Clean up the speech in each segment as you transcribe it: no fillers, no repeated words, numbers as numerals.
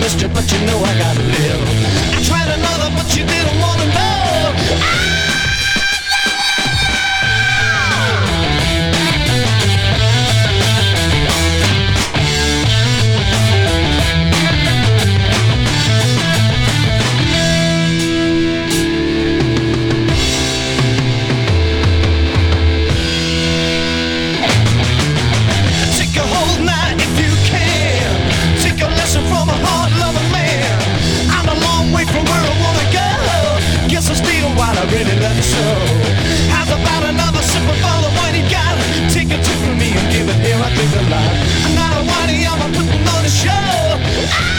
missed you, but you know I gotta live. I tried another, but you didn't wanna know. I really love you so. How's about another sip of all the wine you got? Take a tip from me and give it here, I drink a lot. I'm not a whiny, I'm a putting on a show.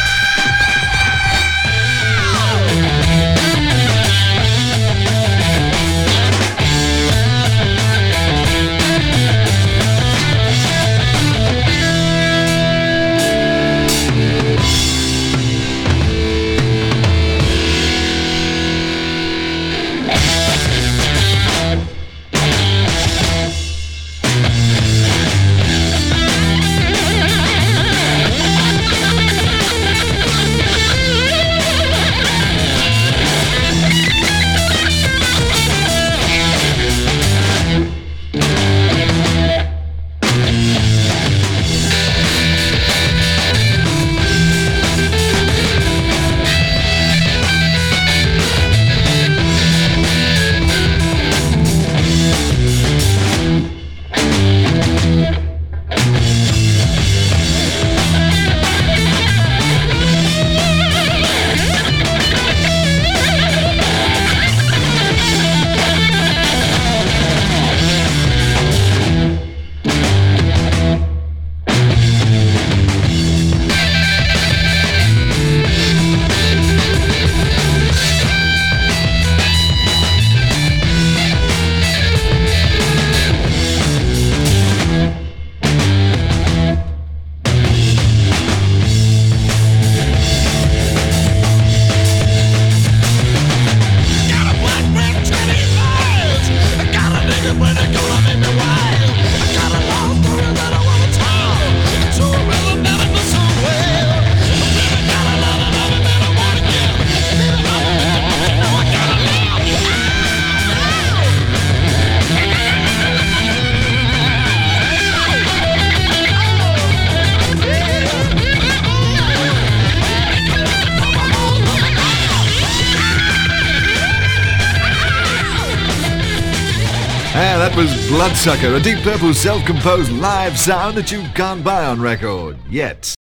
That was Bloodsucker, a Deep Purple self-composed live sound that you can't buy on record, yet.